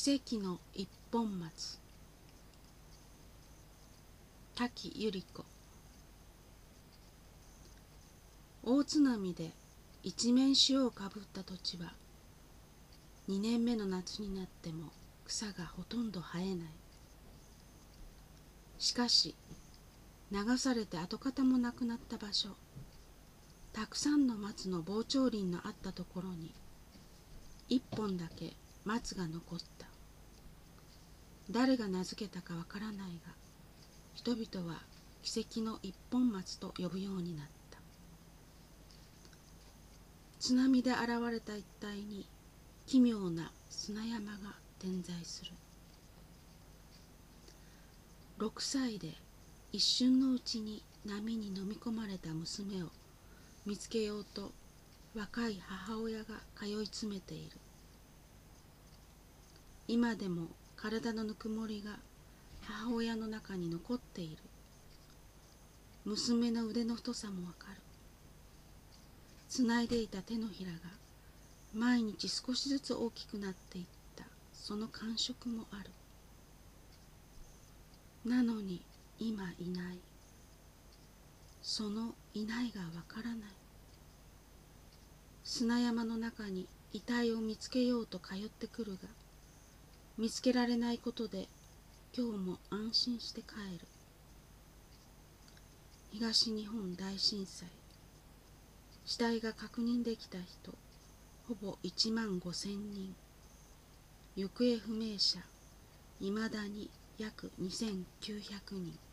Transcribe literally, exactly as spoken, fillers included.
奇跡の一本松。滝百合子。大津波で一面塩をかぶった土地は、二年目の夏になっても草がほとんど生えない。しかし、流されて跡形もなくなった場所、たくさんの松の防潮林のあったところに、一本だけ松が残った。誰が名付けたかわからないが、人々は奇跡の一本松と呼ぶようになった。津波で現れた一帯に奇妙な砂山が点在する。六歳で一瞬のうちに波に飲み込まれた娘を見つけようと若い母親が通い詰めている。今でも体のぬくもりが母親の中に残っている。娘の腕の太さもわかる。つないでいた手のひらが毎日少しずつ大きくなっていった、その感触もある。なのに今いない。そのいないがわからない。砂山の中に遺体を見つけようと通ってくるが、見つけられないことで今日も安心して帰る。東日本大震災、死体が確認できた人ほぼいちまんごせんにん、行方不明者いまだに約にせんきゅうひゃくにん。